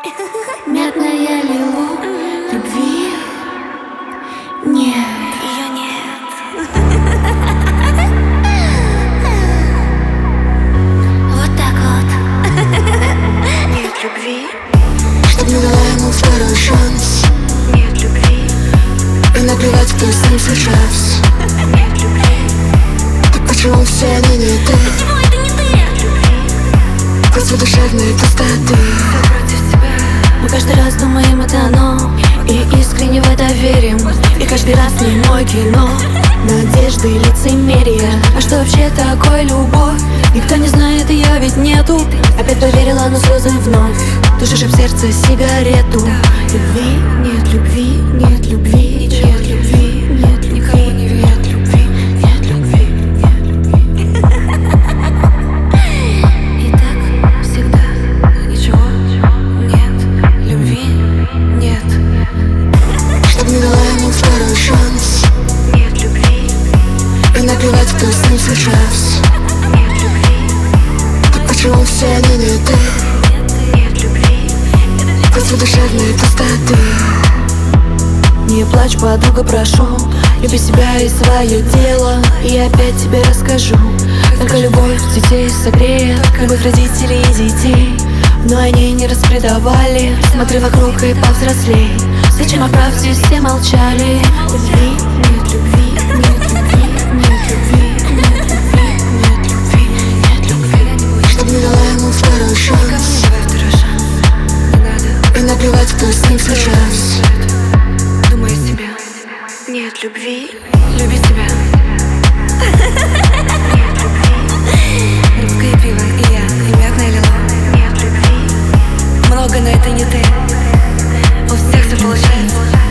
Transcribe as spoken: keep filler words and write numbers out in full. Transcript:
Мятная лилу, любви нет. Ее нет. Вот так вот. Нет любви. Чтоб не дала ему второй шанс. Нет любви. И наплевать, кто с ним сейчас. Нет любви. Так почему все они не ты? Почему это не ты? Нет любви. После душевной пустоты Против тебя. мы каждый раз думаем, это оно, и искренне в это верим. И каждый раз не мой кино, надежды и лицемерие. А что вообще такое любовь? Никто не знает, ее ведь нету. Опять поверила, но слезы вновь тушишь в сердце сигарету. Любви нет, любви нет, любви нет, любви нет, Никого не нет, любви нет, любви нет. И так всегда. Ничего нет. Любви нет. Чтоб не дала ему второй шанс. Нет любви. И наплевать, кто с ним сейчас. Нет любви. Так почему все они не ты? Нет любви. После душевной пустоты. Не плачь, подруга, прошу. Люби себя и свое дело. И опять тебе расскажу. Только любовь детей согреет, любовь родителей и детей. Но они не распредавали. Смотри вокруг и повзрослей. Зачем о правде все молчали? Любви нет, любви нет, любви нет, любви нет, любви нет, любви нет, любви. Чтоб не дала ему второй шанс. Давай второй шанс. Не надо. И наплевать, кто с ним сейчас. Думай о себе. Нет любви. Люби себя. Нет любви. Рыбка и пиво, и я, и мятная лило. Нет любви. Много, но это не ты. У всех все получается.